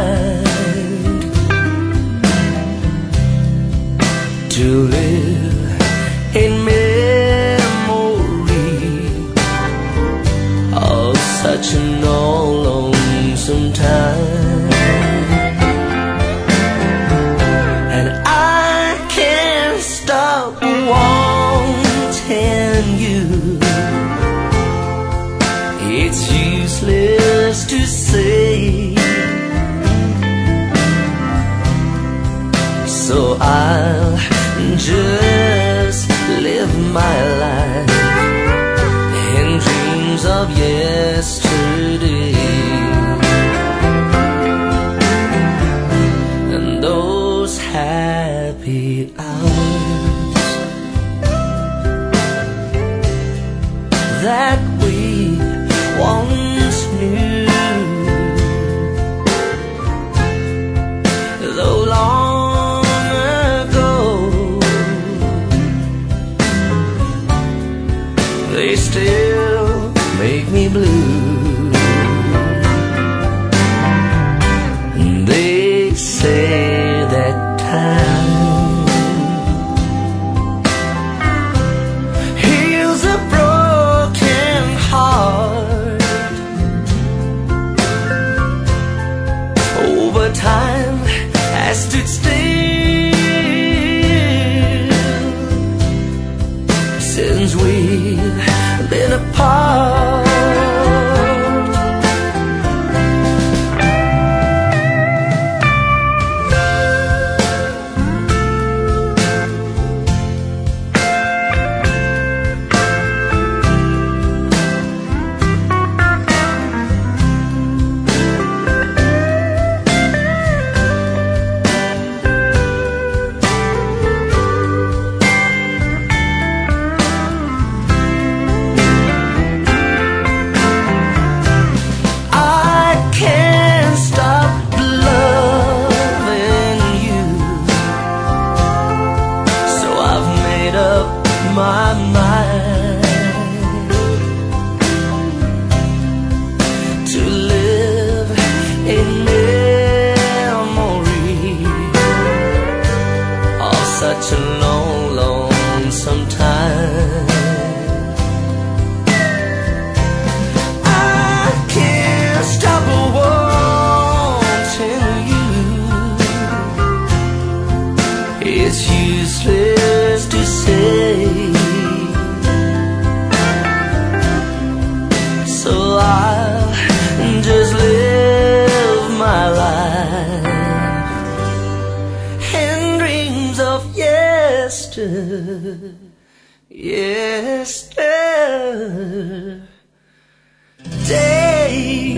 mind to live in memory of such an all lonesome time. And I can't stop wanting you. It's useless to say, so I'll just live my life in dreams of yesterday, and those happy hours that we once knew. Though long ago, they still make me blue. They say that time heals a broken heart. Over time has stood still since we've been apart. My mind to live in memory of such a long, lonesome time. I can't stop wanting you. It's useless to say, so I'll just live my life in dreams of yesterday.